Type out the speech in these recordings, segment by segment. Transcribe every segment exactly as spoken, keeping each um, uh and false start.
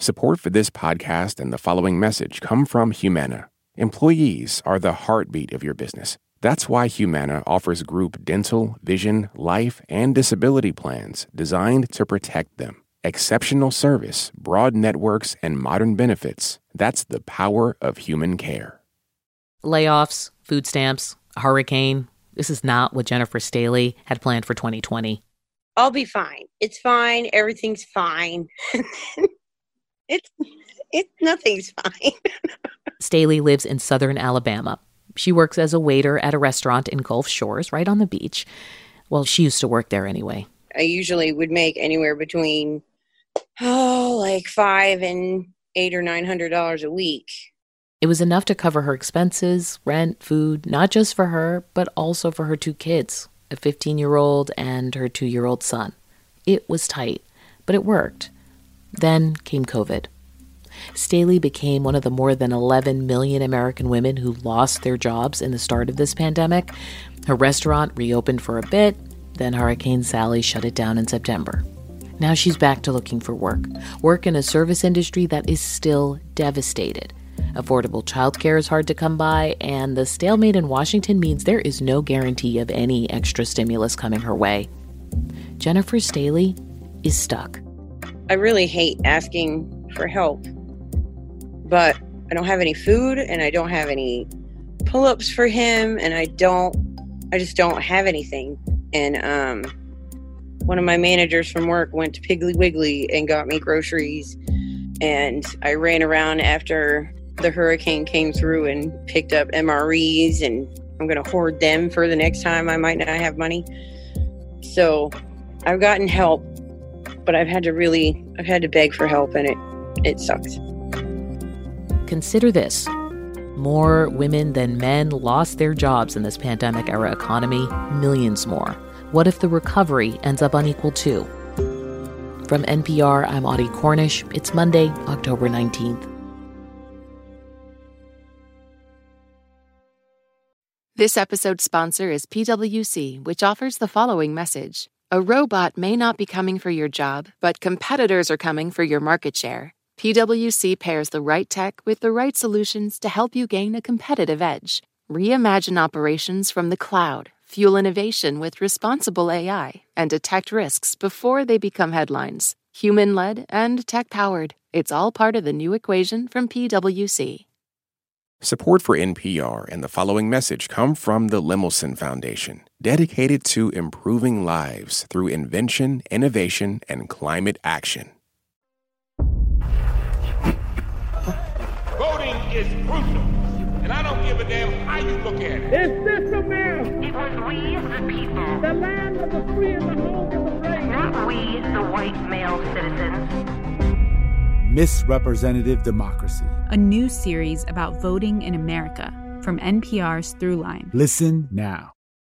Support for this podcast and the following message come from Humana. Employees are the heartbeat of your business. That's why Humana offers group dental, vision, life, and disability plans designed to protect them. Exceptional service, broad networks, and modern benefits. That's the power of human care. Layoffs, food stamps, a hurricane. This is not what Jennifer Staley had planned for twenty twenty. I'll be fine. It's fine. Everything's fine. it's, it's, nothing's fine. Staley lives in southern Alabama. She works as a waiter at a restaurant in Gulf Shores, right on the beach. Well, she used to work there anyway. I usually would make anywhere between, oh, like five and eight or nine hundred dollars a week. It was enough to cover her expenses, rent, food, not just for her, but also for her two kids, a fifteen-year-old and her two-year-old son. It was tight, but it worked. Then came COVID. Staley became one of the more than eleven million American women who lost their jobs in the start of this pandemic. Her restaurant reopened for a bit, then Hurricane Sally shut it down in September. Now she's back to looking for work, work in a service industry that is still devastated. Affordable childcare is hard to come by, and the stalemate in Washington means there is no guarantee of any extra stimulus coming her way. Jennifer Staley is stuck. I really hate asking for help, but I don't have any food, and I don't have any pull-ups for him, and I don't, I just don't have anything. And um, one of my managers from work went to Piggly Wiggly and got me groceries, and I ran around after the hurricane came through and picked up M R Es, and I'm going to hoard them for the next time I might not have money. So I've gotten help, but I've had to really, I've had to beg for help, and it, it sucks. Consider this. More women than men lost their jobs in this pandemic-era economy, millions more. What if the recovery ends up unequal too? From N P R, I'm Audie Cornish. It's Monday, October nineteenth. This episode's sponsor is P W C, which offers the following message. A robot may not be coming for your job, but competitors are coming for your market share. P W C pairs the right tech with the right solutions to help you gain a competitive edge. Reimagine operations from the cloud, fuel innovation with responsible A I, and detect risks before they become headlines. Human-led and tech-powered. It's all part of the new equation from P W C. Support for N P R and the following message come from the Lemelson Foundation, dedicated to improving lives through invention, innovation, and climate action. Voting is crucial, and I don't give a damn how you look at it. Is this America? It was we, the people. The land of the free and the home of the brave. Not we, the white male citizens. Misrepresentative Democracy. A new series about voting in America from N P R's Throughline. Listen now.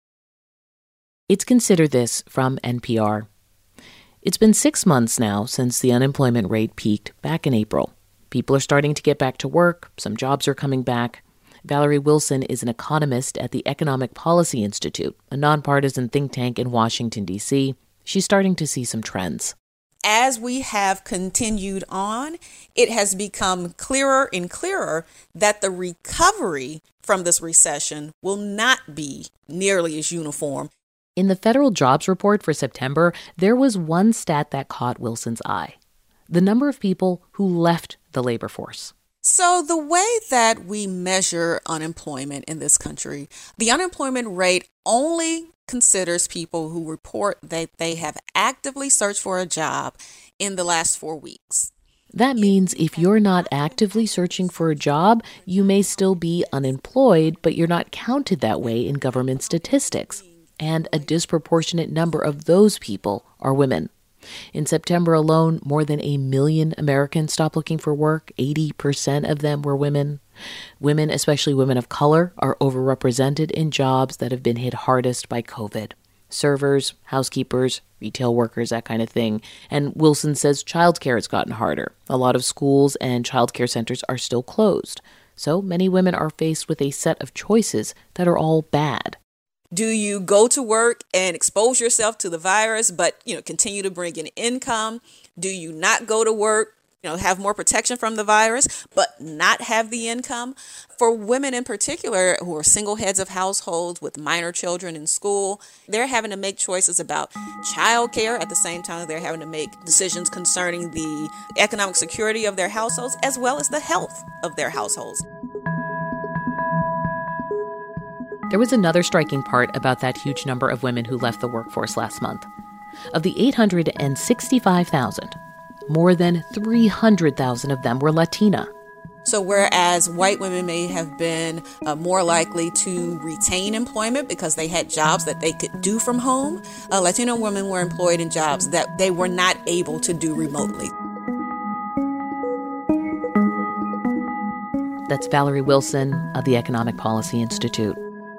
It's Consider This from N P R. It's been six months now since the unemployment rate peaked back in April. People are starting to get back to work. Some jobs are coming back. Valerie Wilson is an economist at the Economic Policy Institute, a nonpartisan think tank in Washington, D C. She's starting to see some trends. As we have continued on, it has become clearer and clearer that the recovery from this recession will not be nearly as uniform. In the federal jobs report for September, there was one stat that caught Wilson's eye: the number of people who left the labor force. So the way that we measure unemployment in this country, the unemployment rate only considers people who report that they have actively searched for a job in the last four weeks. That means if you're not actively searching for a job, you may still be unemployed, but you're not counted that way in government statistics. And a disproportionate number of those people are women. In September alone, more than a million Americans stopped looking for work. eighty percent of them were women. Women, especially women of color, are overrepresented in jobs that have been hit hardest by COVID. Servers, housekeepers, retail workers, that kind of thing. And Wilson says childcare has gotten harder. A lot of schools and childcare centers are still closed. So many women are faced with a set of choices that are all bad. Do you go to work and expose yourself to the virus, but, you know, continue to bring in income? Do you not go to work, you know, have more protection from the virus, but not have the income. For women in particular who are single heads of households with minor children in school, they're having to make choices about childcare at the same time they're having to make decisions concerning the economic security of their households as well as the health of their households. There was another striking part about that huge number of women who left the workforce last month. Of the eight hundred sixty-five thousand, more than three hundred thousand of them were Latina. So whereas white women may have been uh, more likely to retain employment because they had jobs that they could do from home, uh, Latino women were employed in jobs that they were not able to do remotely. That's Valerie Wilson of the Economic Policy Institute.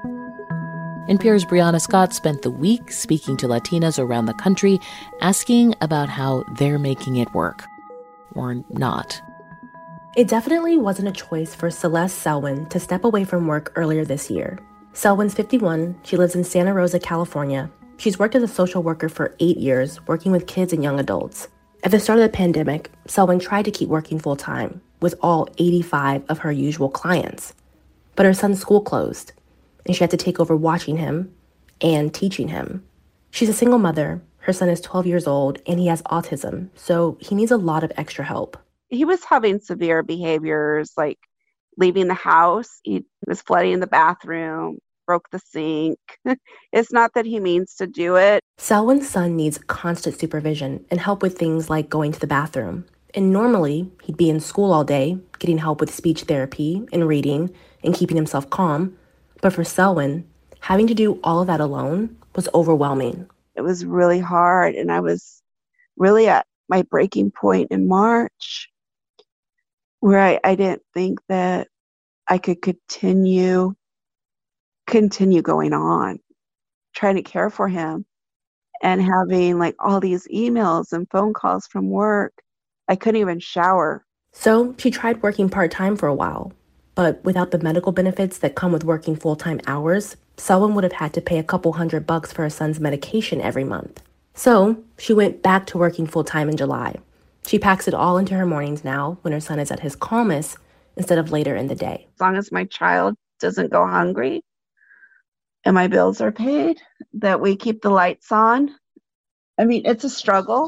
N P R's Brianna Scott spent the week speaking to Latinas around the country, asking about how they're making it work. Or not. It definitely wasn't a choice for Celeste Selwyn to step away from work earlier this year. Selwyn's fifty-one. She lives in Santa Rosa, California. She's worked as a social worker for eight years, working with kids and young adults. At the start of the pandemic, Selwyn tried to keep working full-time with all eighty-five of her usual clients. But her son's school closed, and she had to take over watching him and teaching him. She's a single mother. Her son is twelve years old, and he has autism, so he needs a lot of extra help. He was having severe behaviors, like leaving the house. He was flooding the bathroom, broke the sink. It's not that he means to do it. Selwyn's son needs constant supervision and help with things like going to the bathroom. And normally, he'd be in school all day, getting help with speech therapy and reading and keeping himself calm. But for Selwyn, having to do all of that alone was overwhelming. It was really hard, and I was really at my breaking point in March, where I, I didn't think that I could continue, continue going on, trying to care for him and having like all these emails and phone calls from work. I couldn't even shower. So she tried working part-time for a while, but without the medical benefits that come with working full-time hours, Selwyn would have had to pay a couple hundred bucks for her son's medication every month. So she went back to working full-time in July. She packs it all into her mornings now when her son is at his calmest instead of later in the day. As long as my child doesn't go hungry and my bills are paid, that we keep the lights on. I mean, it's a struggle,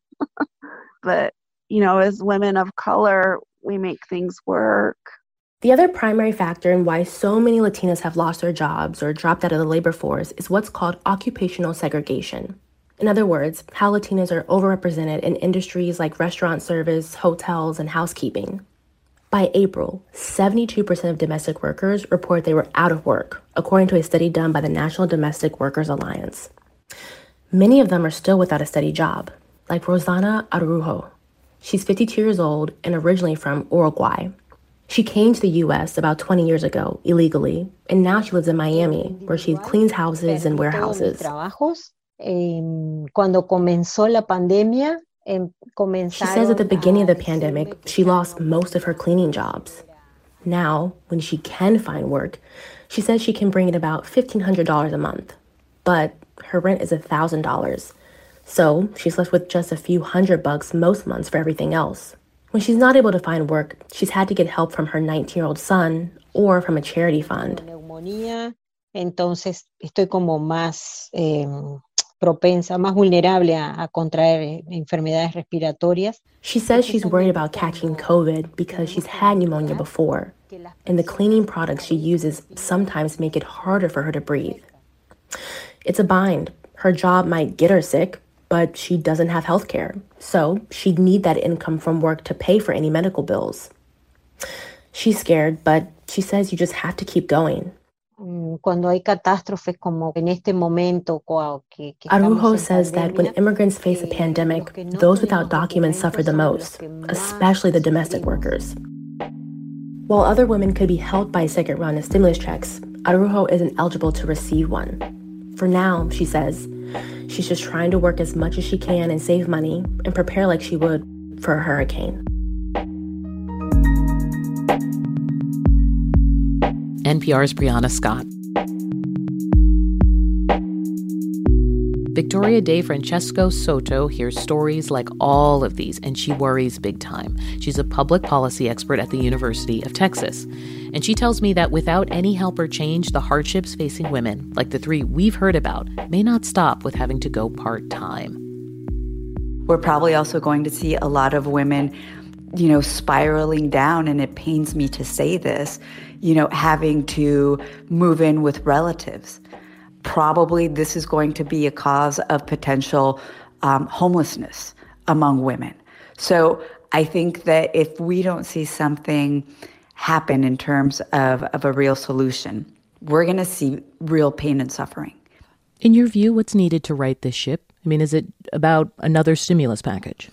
but, you know, as women of color, we make things work. The other primary factor in why so many Latinas have lost their jobs or dropped out of the labor force is what's called occupational segregation. In other words, how Latinas are overrepresented in industries like restaurant service, hotels, and housekeeping. By April, seventy-two percent of domestic workers report they were out of work, according to a study done by the National Domestic Workers Alliance. Many of them are still without a steady job, like Rosana Araujo. She's fifty-two years old and originally from Uruguay. She came to the U S about twenty years ago, illegally, and now she lives in Miami, where she cleans houses and warehouses. Cuando comenzó la pandemia, She says at the beginning of the pandemic, she lost most of her cleaning jobs. Now, when she can find work, she says she can bring in about fifteen hundred dollars a month. But her rent is one thousand dollars. So she's left with just a few hundred bucks most months for everything else. When she's not able to find work, she's had to get help from her nineteen-year-old son or from a charity fund. Entonces estoy como más eh, propensa, más vulnerable a, a contraer enfermedades respiratorias. She says she's worried about catching COVID because she's had pneumonia before, and the cleaning products she uses sometimes make it harder for her to breathe. It's a bind. Her job might get her sick, but she doesn't have health care, so she'd need that income from work to pay for any medical bills. She's scared, but she says you just have to keep going. Cuando hay catástrofes como en este momento que, que Araujo says that when immigrants face a pandemic, those without documents suffer the most, especially the domestic workers. While other women could be helped by a second round of stimulus checks, Araujo isn't eligible to receive one. For now, she says, she's just trying to work as much as she can and save money and prepare like she would for a hurricane. N P R's Brianna Scott. Victoria De Francesco Soto hears stories like all of these, and she worries big time. She's a public policy expert at the University of Texas. And she tells me that without any help or change, the hardships facing women, like the three we've heard about, may not stop with having to go part-time. We're probably also going to see a lot of women, you know, spiraling down, and it pains me to say this, you know, having to move in with relatives. Probably this is going to be a cause of potential um, homelessness among women. So I think that if we don't see something happen in terms of, of a real solution, we're going to see real pain and suffering. In your view, what's needed to right this ship? I mean, is it about another stimulus package?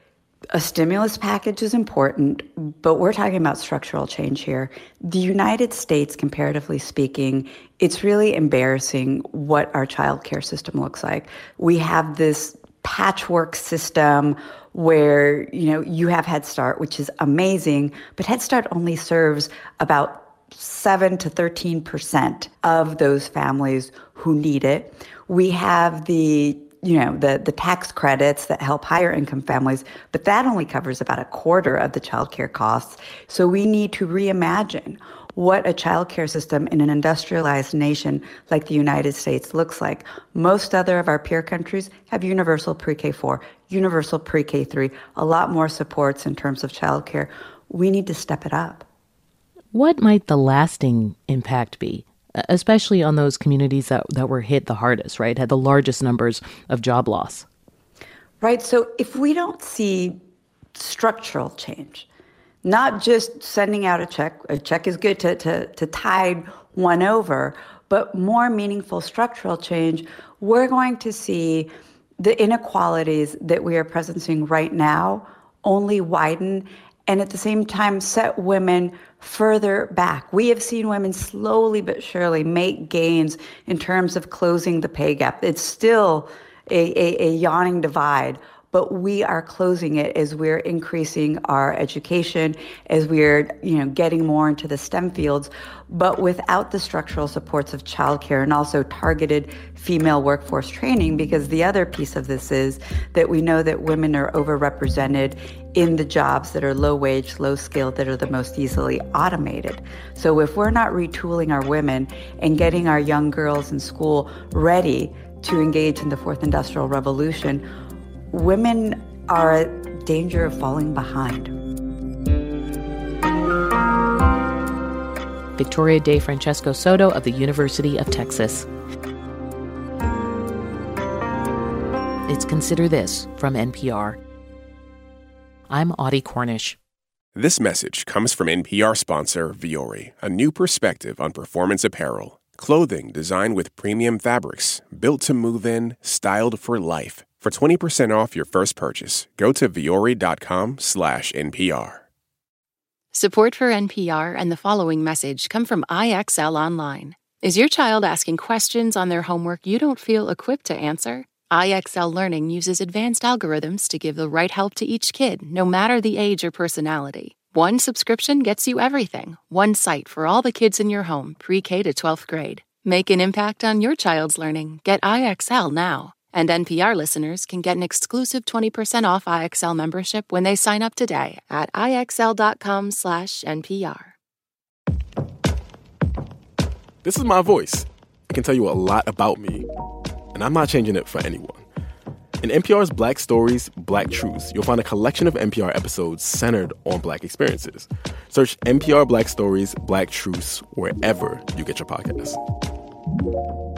A stimulus package is important, but we're talking about structural change here. The United States, comparatively speaking, it's really embarrassing what our child care system looks like. We have this patchwork system where, you know, you have Head Start, which is amazing, but Head Start only serves about seven to thirteen percent of those families who need it. We have the you know, the, the tax credits that help higher income families, but that only covers about a quarter of the child care costs. So we need to reimagine what a child care system in an industrialized nation like the United States looks like. Most other of our peer countries have universal pre-K four, universal pre-K three, a lot more supports in terms of child care. We need to step it up. What might the lasting impact be? Especially on those communities that, that were hit the hardest, right? Had the largest numbers of job loss. Right. So if we don't see structural change, not just sending out a check, a check is good to, to, to tide one over, but more meaningful structural change, we're going to see the inequalities that we are presencing right now only widen, and at the same time set women further back. We have seen women slowly but surely make gains in terms of closing the pay gap. It's still a, a, a yawning divide, but we are closing it as we're increasing our education, as we're, you know, getting more into the STEM fields, but without the structural supports of childcare and also targeted female workforce training, because the other piece of this is that we know that women are overrepresented in the jobs that are low wage, low skilled, that are the most easily automated. So if we're not retooling our women and getting our young girls in school ready to engage in the fourth industrial revolution, women are at danger of falling behind. Victoria De Francesco Soto of the University of Texas. It's Consider This from N P R. I'm Audie Cornish. This message comes from N P R sponsor Vuori, a new perspective on performance apparel. Clothing designed with premium fabrics, built to move in, styled for life. For twenty percent off your first purchase, go to vuori.com slash NPR. Support for N P R and the following message come from I X L Online. Is your child asking questions on their homework you don't feel equipped to answer? I X L Learning uses advanced algorithms to give the right help to each kid, no matter the age or personality. One subscription gets you everything. One site for all the kids in your home, pre-K to twelfth grade. Make an impact on your child's learning. Get I X L now. And N P R listeners can get an exclusive twenty percent off I X L membership when they sign up today at IXL.com slash NPR. This is my voice. It can tell you a lot about me, and I'm not changing it for anyone. In N P R's Black Stories, Black Truths, you'll find a collection of N P R episodes centered on Black experiences. Search N P R Black Stories, Black Truths wherever you get your podcasts.